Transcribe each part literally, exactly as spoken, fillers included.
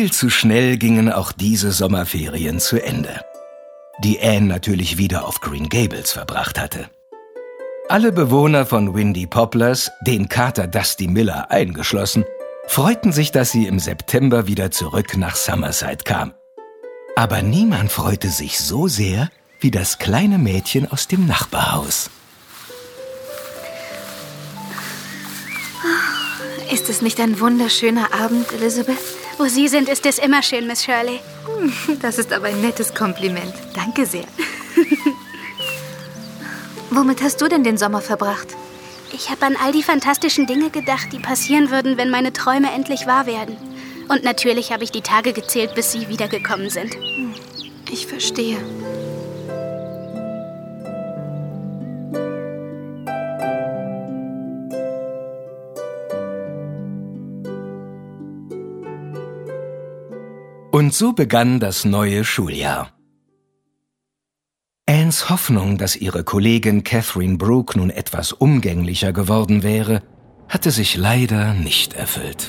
Viel zu schnell gingen auch diese Sommerferien zu Ende, die Anne natürlich wieder auf Green Gables verbracht hatte. Alle Bewohner von Windy Poplars, den Kater Dusty Miller eingeschlossen, freuten sich, dass sie im September wieder zurück nach Summerside kam. Aber niemand freute sich so sehr wie das kleine Mädchen aus dem Nachbarhaus. Ist es nicht ein wunderschöner Abend, Elizabeth? Wo Sie sind, ist es immer schön, Miss Shirley. Das ist aber ein nettes Kompliment. Danke sehr. Womit hast du denn den Sommer verbracht? Ich habe an all die fantastischen Dinge gedacht, die passieren würden, wenn meine Träume endlich wahr werden. Und natürlich habe ich die Tage gezählt, bis Sie wiedergekommen sind. Ich verstehe. Und so begann das neue Schuljahr. Annes Hoffnung, dass ihre Kollegin Catherine Brooke nun etwas umgänglicher geworden wäre, hatte sich leider nicht erfüllt.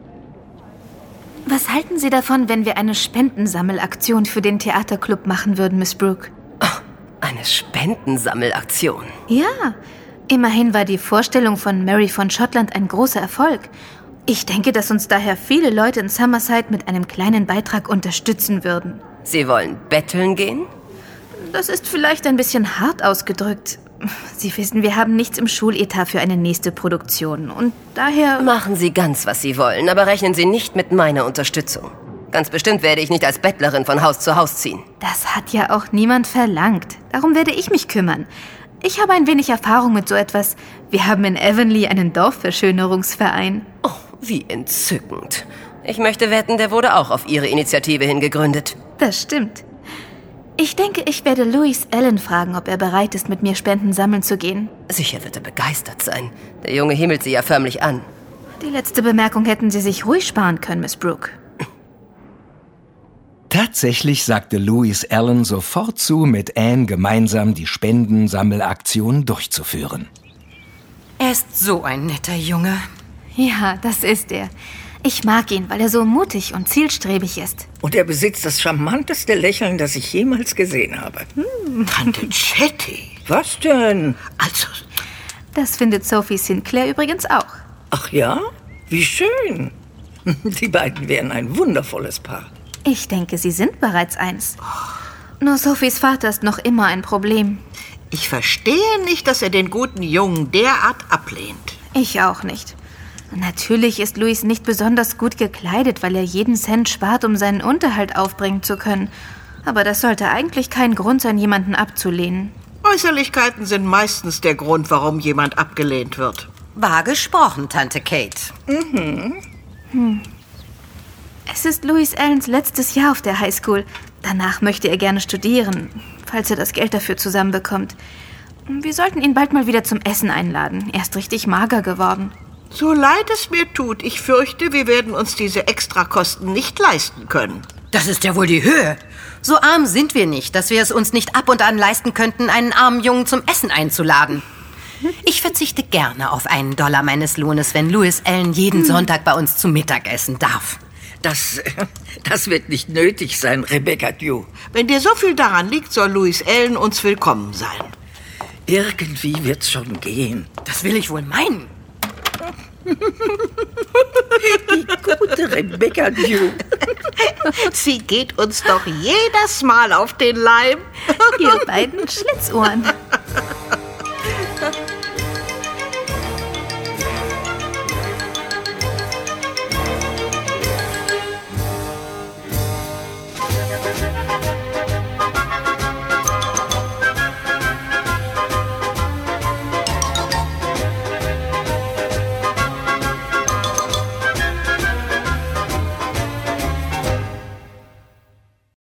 Was halten Sie davon, wenn wir eine Spendensammelaktion für den Theaterclub machen würden, Miss Brooke? Oh, eine Spendensammelaktion? Ja, immerhin war die Vorstellung von Mary von Schottland ein großer Erfolg. Ich denke, dass uns daher viele Leute in Summerside mit einem kleinen Beitrag unterstützen würden. Sie wollen betteln gehen? Das ist vielleicht ein bisschen hart ausgedrückt. Sie wissen, wir haben nichts im Schuletat für eine nächste Produktion und daher... Machen Sie ganz, was Sie wollen, aber rechnen Sie nicht mit meiner Unterstützung. Ganz bestimmt werde ich nicht als Bettlerin von Haus zu Haus ziehen. Das hat ja auch niemand verlangt. Darum werde ich mich kümmern. Ich habe ein wenig Erfahrung mit so etwas. Wir haben in Avonlea einen Dorfverschönerungsverein. Oh, wie entzückend. Ich möchte wetten, der wurde auch auf Ihre Initiative hin gegründet. Das stimmt. Ich denke, ich werde Louis Allen fragen, ob er bereit ist, mit mir Spenden sammeln zu gehen. Sicher wird er begeistert sein. Der Junge himmelt Sie ja förmlich an. Die letzte Bemerkung hätten Sie sich ruhig sparen können, Miss Brooke. Tatsächlich sagte Louis Allen sofort zu, mit Anne gemeinsam die Spendensammelaktion durchzuführen. Er ist so ein netter Junge. Ja, das ist er. Ich mag ihn, weil er so mutig und zielstrebig ist. Und er besitzt das charmanteste Lächeln, das ich jemals gesehen habe. Hm. Tante Chetty. Was denn? Also... Das findet Sophie Sinclair übrigens auch. Ach ja? Wie schön. Die beiden wären ein wundervolles Paar. Ich denke, sie sind bereits eins. Nur Sophies Vater ist noch immer ein Problem. Ich verstehe nicht, dass er den guten Jungen derart ablehnt. Ich auch nicht. Natürlich ist Louis nicht besonders gut gekleidet, weil er jeden Cent spart, um seinen Unterhalt aufbringen zu können. Aber das sollte eigentlich kein Grund sein, jemanden abzulehnen. Äußerlichkeiten sind meistens der Grund, warum jemand abgelehnt wird. Wahr gesprochen, Tante Kate. Mhm. Hm. Es ist Louis Allens letztes Jahr auf der Highschool. Danach möchte er gerne studieren, falls er das Geld dafür zusammenbekommt. Wir sollten ihn bald mal wieder zum Essen einladen. Er ist richtig mager geworden. So leid es mir tut, ich fürchte, wir werden uns diese Extrakosten nicht leisten können. Das ist ja wohl die Höhe. So arm sind wir nicht, dass wir es uns nicht ab und an leisten könnten, einen armen Jungen zum Essen einzuladen. Ich verzichte gerne auf einen Dollar meines Lohnes, wenn Louis Allen jeden hm. Sonntag bei uns zu Mittag essen darf. Das, das wird nicht nötig sein, Rebecca Dew. Wenn dir so viel daran liegt, soll Louis Allen uns willkommen sein. Irgendwie wird's schon gehen. Das will ich wohl meinen. Die gute Rebecca Dew. Sie geht uns doch jedes Mal auf den Leim. Ihr beiden Schlitzohren.